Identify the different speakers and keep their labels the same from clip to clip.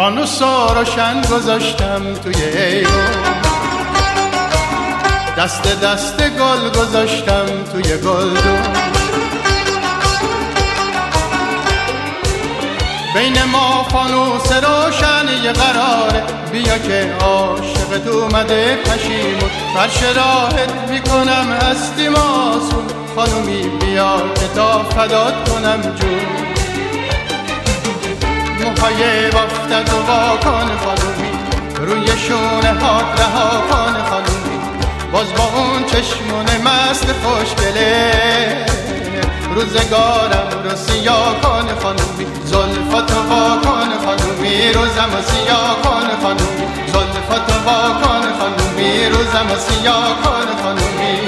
Speaker 1: فانوس و روشن گذاشتم توی ایوان، دست دست گل گذاشتم توی گلدون. بین ما فانوس روشن یه قراره، بیا که عاشقت اومده پشیمون، فرش راحت میکنم هستی ماسون. خانومی بیا که تا فدات کنم جون، موهای بافتت و واکن خانومی، روی شونه هات رها کن خانومی. باز با اون چشمون مست خوشگله، روزگارم رو سیاه کن خانومی. زلفتو واکن خانومی، روزم رو سیاه کن خانومی. زلفتو واکن خانومی، روزم رو سیاه کن خانومی.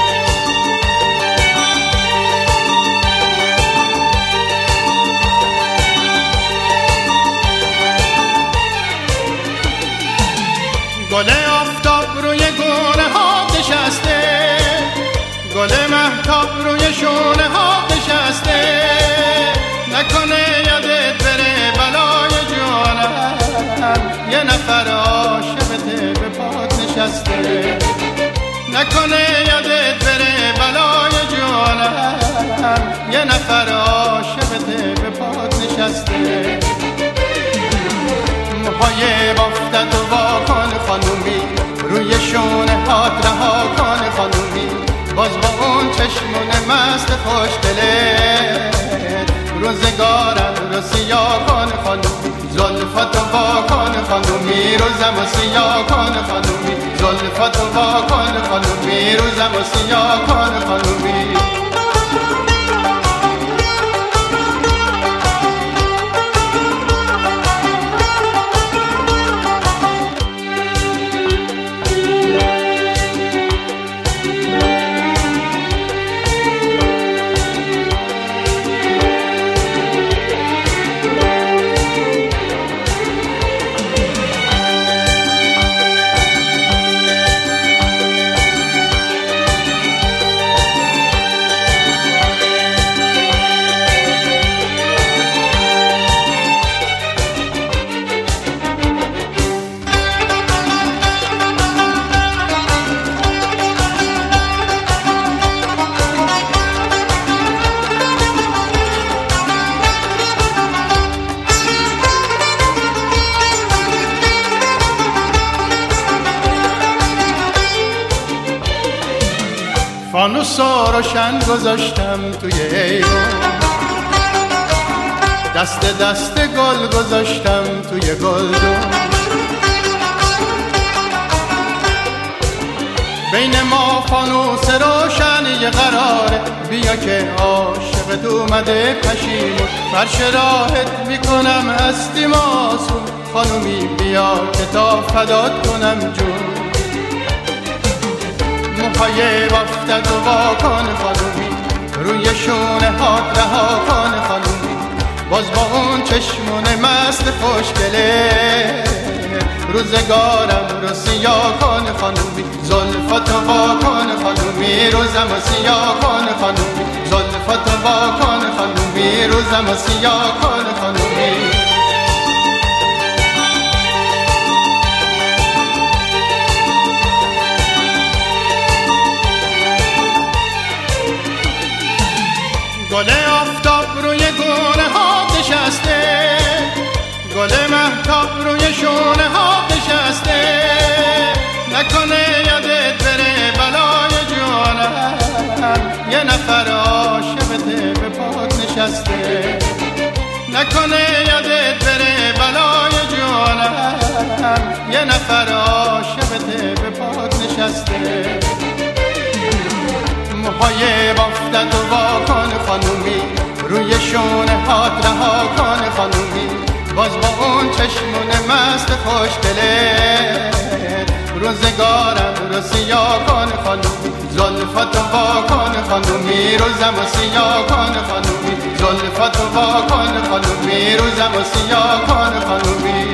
Speaker 1: گل آفتاب روی گونه ها نشسته، گل مهتاب روی شونه ها نشسته. نکنه یادت بره بلای جانم، یه نفر عاشقته به پات نشسته. نکنه یادت بره بلای جانم، یه نفر عاشقته به پات نشسته. موهای بافتت و واکن خانومی، روی شونه هات رها کن خانومی. باز با اون چشمون مست خوشگله، روزگارم رو سیاه کن خانومی. زلفتو واکن خانومی، روزم رو سیاه کن خانومی. زلفتو واکن خانومی، روزم رو سیاه کن خانومی. فانوس و روشن گذاشتم توی ایوان، دست دست گل گذاشتم توی گلدون. بین ما فانوس روشن یه قراره، بیا که عاشقت اومده پشیمون، فرش راحت میکنم هستی ماسون. خانومی بیا که تا فدات کنم جون، موهای بافتت و واکن خانومی، روی شونه هات رها کن خانومی. باز با اون چشمون مست خوشگله، روزگارم رو سیاه کن خانومی. زلفتو واکن خانومی، روزم رو سیاه کن خانومی. زلفتو واکن خانومی، روزم رو سیاه کن خانومی. گل آفتاب روی گونه ها نشسته، گل مهتاب روی شونه ها نشسته. نکنه یادت بره بلای جانم، یه نفر عاشقته به پات نشسته. نکنه یادت بره بلای جانم، یه نفر عاشقته به پات نشسته. موهای بافتت و واکن خانومی، روی شونه هات رها کن خانومی. باز با اون چشمون مست خوشگله، روزگارم رو سیاه کن خانومی. زلفتو واکن خانومی، روزم رو سیاه کن خانومی. زلفتو واکن خانومی، روزم رو سیاه کن خانومی.